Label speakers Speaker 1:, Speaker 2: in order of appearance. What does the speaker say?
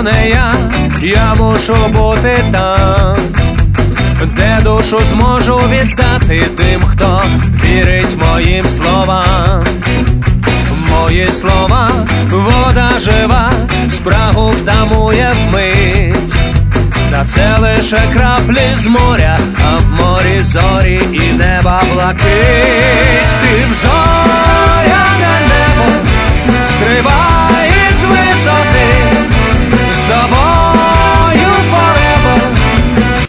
Speaker 1: то не я мушу бути там, де душу зможу віддати тим, хто вірить моїм словам. Мої слова, вода жива, спрагу втамує вмить. Та це лише краплі з моря, а в морі зорі і неба блакить. Ти в зоряне небо стрибай із висоти, з тобою